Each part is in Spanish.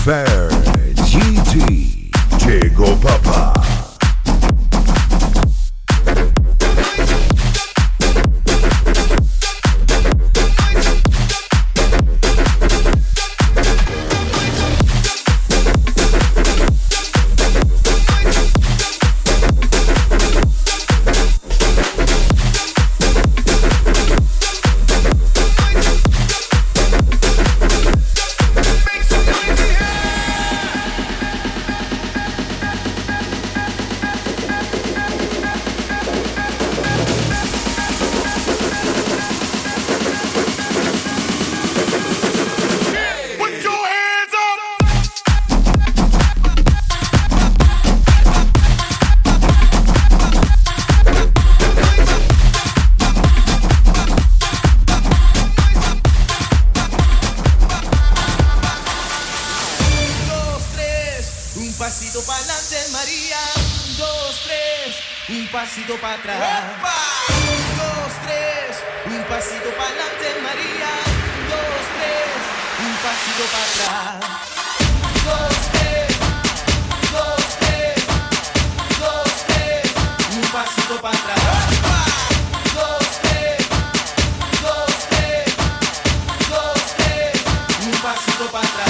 Fair GT. Llegó papá. pasito para atrás. 1, 2, 3, un pasito para adelante, María. 2, 3, un pasito para atrás. 2, 3, 2, 3, 2, 3, un pasito para atrás. 2, 3, 2, 3, 2, 3, un pasito para atrás.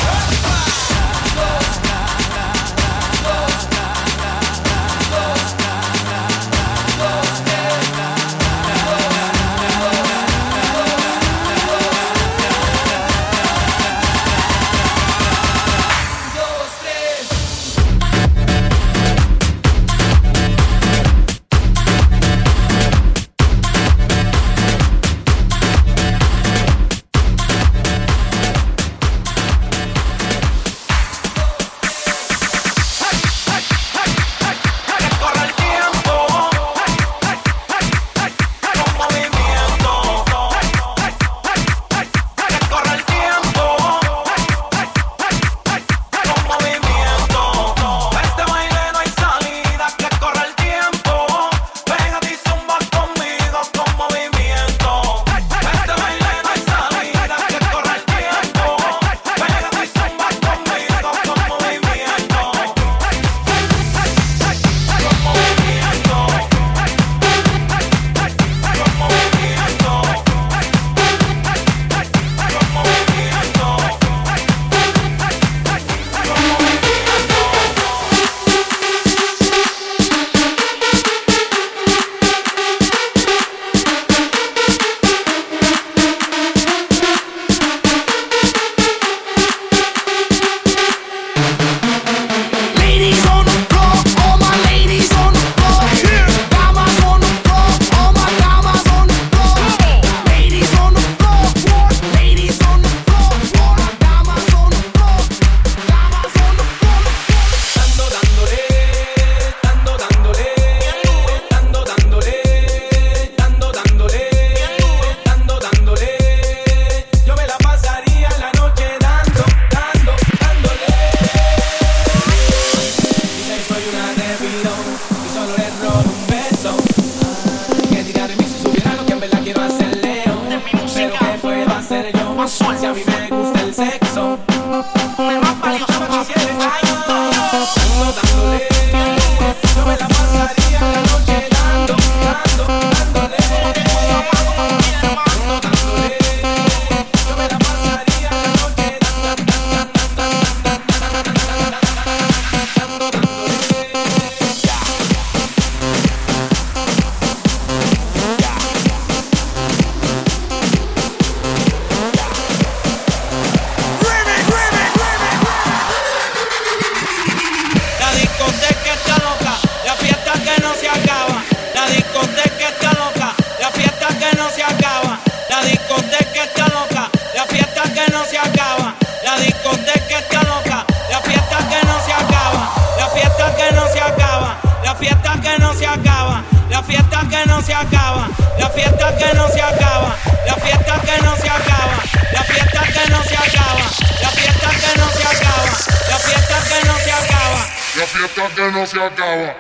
Que no se acaba.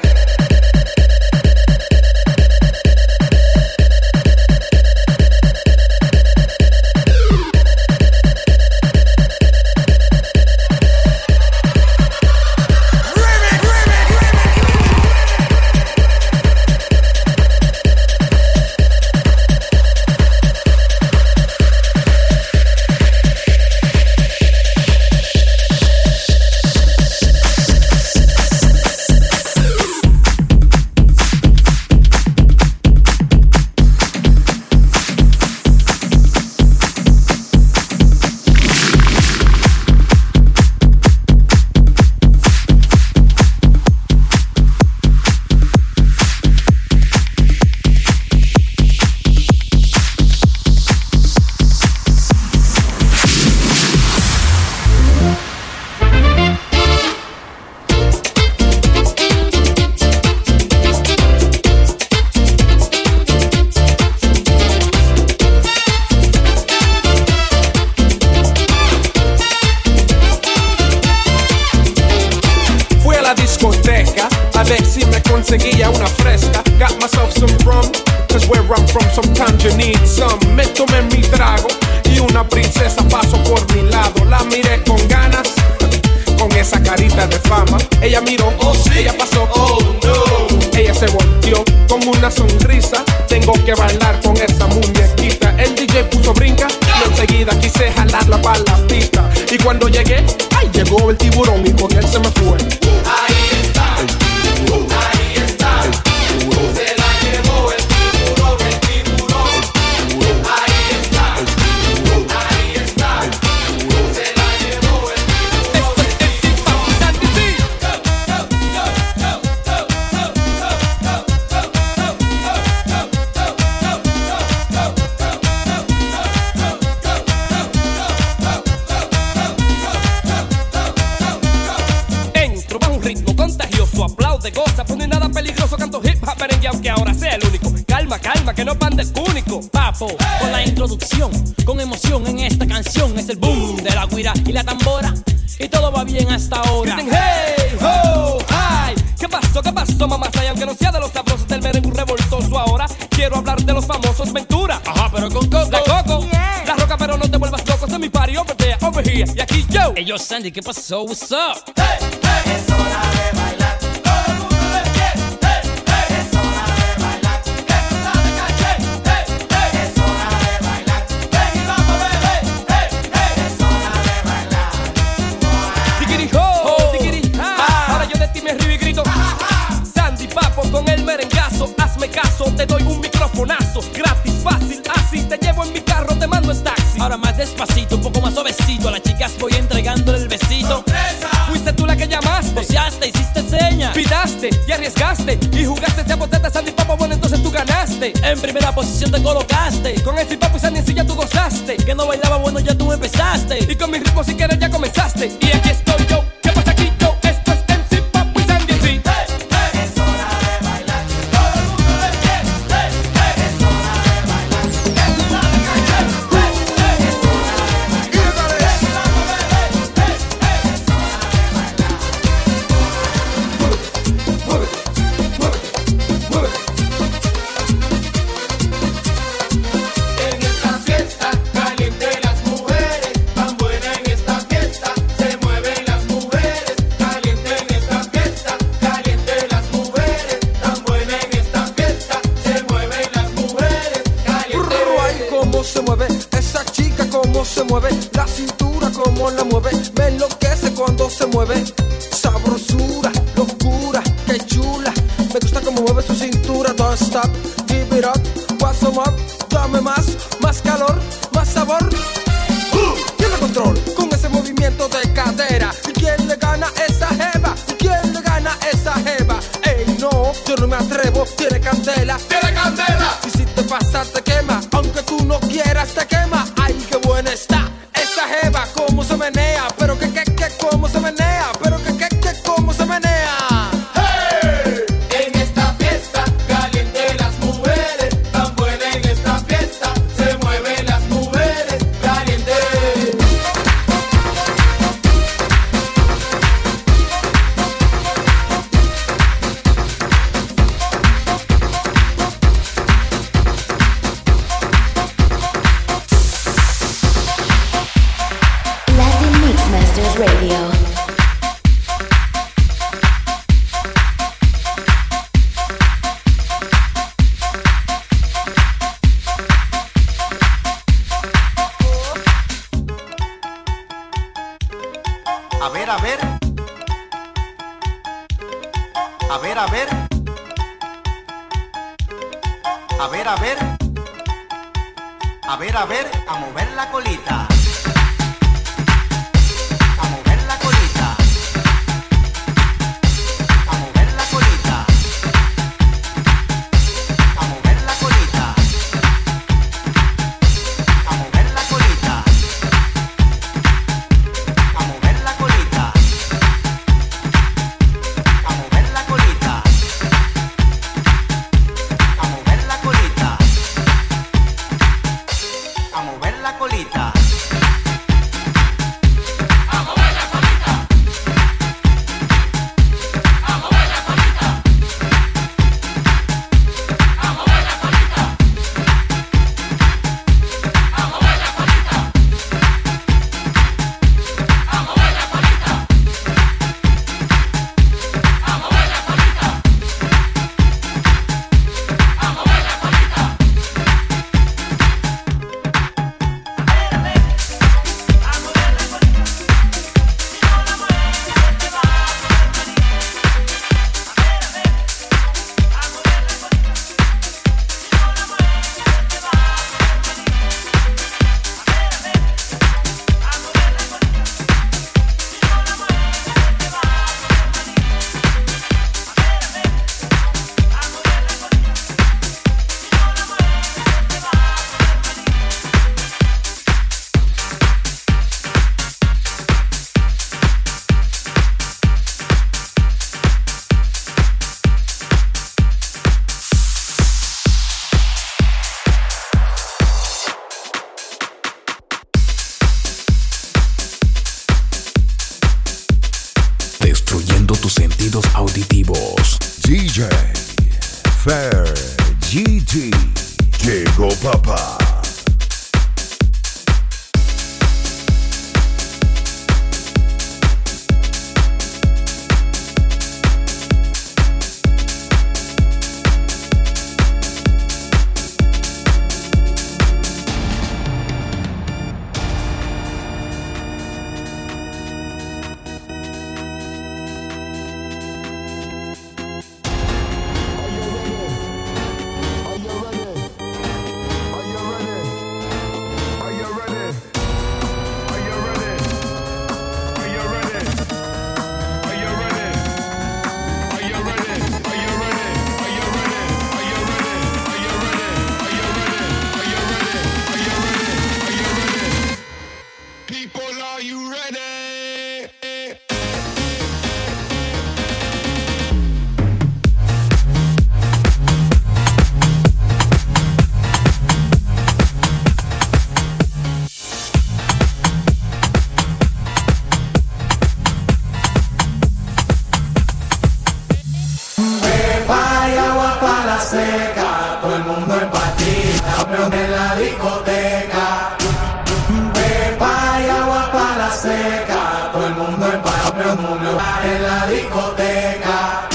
discoteca a ver si me conseguía una fresca. Got myself some rum, cause where I'm from sometimes you need some. Me tomé mi trago y una princesa pasó por mi lado. La miré con ganas, con esa carita de fama. Ella miró, oh sí, ella pasó, oh no. Ella se volteó con una sonrisa. Tengo que bailar con esa muñequita. El DJ puso brinca y enseguida quise jalarla para la pista. Y cuando llegué, ay, llegó el tiburón y con él se me fue. Ahí está, ahí está, se la llevó el tiburón, el tiburón. Ahí está, se la llevó el tiburón. Esto es el Papi Sandy C. Entro bajo un ritmo contagioso, aplaude, goza, pone nada peligroso, canto hip hop merengue aunque ahora sea el único. Calma, calma, que no pan del único. Papo, con la introducción, con emoción en esta canción es el boom de la guira y la tambora y todo va bien hasta ahora. Griten hey, ho, hi. ¿Qué pasó, mamá? Y aunque no sea de los sabrosos del merengue revoltoso ahora, quiero hablar de los famosos Ventura. Ajá, pero con Coco. La Coco, yeah. La Roca, pero no te vuelvas loco. Es mi party, over there, over here. Y aquí yo. Hey, yo, Sandy, ¿qué pasó? What's up? Hey, hey, es hora de bailar. Todo el mundo de pie. Hey, hey, es hora de bailar. Esto está de caché. Hey, hey, es hora de bailar. Ven y vamos, bebé. Hey, hey, es hora de bailar. Tiquiri ho, tiquiri ha. Ahora yo de ti me río y grito. Sandy Papo con el merengazo. Hazme caso, te doy un microfonazo. Gratis, fácil, así. Te llevo en mi carro, te mando en taxi. Ahora más despacito, un poco más suavecito. A las chicas voy entregándole el besito. ¡Sorpresa! Fuiste tú la que llamaste, voceaste, hiciste señas, pidaste y arriesgaste y jugaste ese boteta Sandy Papo, bueno entonces tú ganaste. En primera posición te colocaste, con el Papo y Sandy en sí ya tú gozaste. Que no bailaba, bueno ya tú empezaste y con mi ritmo si quieres ya comenzaste. Y aquí estoy yo, ¿qué pasa aquí yo? Esto es MC Papo y Sandy en sí. Hey, hey, es hora de bailar. Todo el mundo de pie. Hey, hey, es hora de bailar. Esto está de caché. Hey, hey, es hora de bailar. Ven y vamos, bebé. Hey, hey, es hora de bailar. En esta fiesta caliente las mujeres, tan buena en esta fiesta, se mueven las mujeres. Caliente en esta fiesta, caliente las mujeres, tan buena en esta fiesta, se mueven las mujeres. Caliente. Ay, cómo se mueve esa chica, cómo se mueve la cintura, cómo la mueve, me enloquece cuando se mueve. Sabrosura, locura, qué chula, me gusta cómo mueve su cintura. Don't stop, give it up, what's some up, dame más, más calor, más sabor. Tiene control con ese movimiento de cadera. ¿Y quién le gana esa jeva? ¿Y quién le gana esa jeva? Ey, no, yo no me atrevo, tiene candela. ¡Tiene candela! Y si te pasa te quema, aunque tú no quieras te quema. Ay, qué buena está esa jeva, cómo se menea, pero que cómo se menea, pero que cómo se menea. ¡Hey! En esta fiesta caliente las mujeres, tan buena en esta fiesta, se mueven las mujeres. Caliente. Latin Mix Masters Radio. A ver, a ver. A ver, a ver. A ver, a ver. A ver, a ver. A mover la colita. A mover la colita. A mover la colita. A mover la colita. A mover la colita. A mover la colita. A mover la colita. A mover la colita. A mover la colita. tus sentidos auditivos. DJ Fair GT. Llegó papá. Seca, todo el mundo en patina, en la discoteca. Pepa y agua para la seca, todo el mundo en patina, en la discoteca.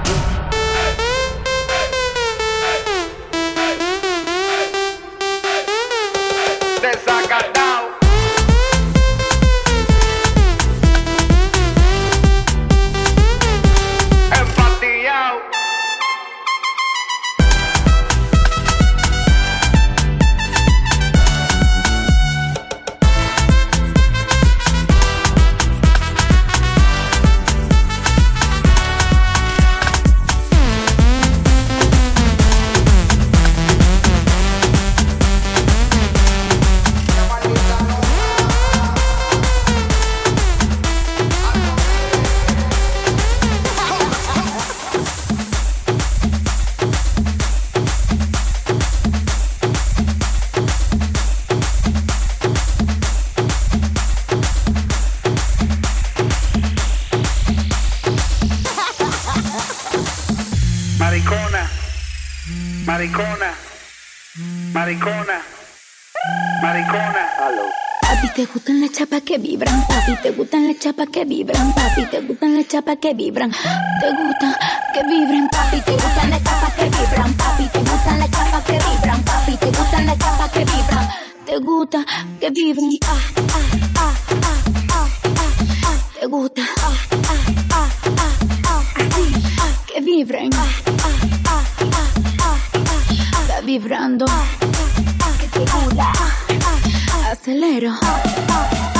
Desacatado. Empatillado. Maricona, maricona, maricona, maricona. Papi, ¿te gustan las chapas que vibran? Papi, ¿te gustan las chapas que vibran? Papi, ¿te gustan las chapas que vibran? ¿Te gustan que vibren? Papi, ¿te gustan las chapas que vibran? Papi, ¿te gustan las chapas que vibran? Papi, ¿te gustan las chapas que vibran? ¿Te gusta que vibren? ¿Te gusta así que vibren? Está vibrando, que te gusta. Acelero.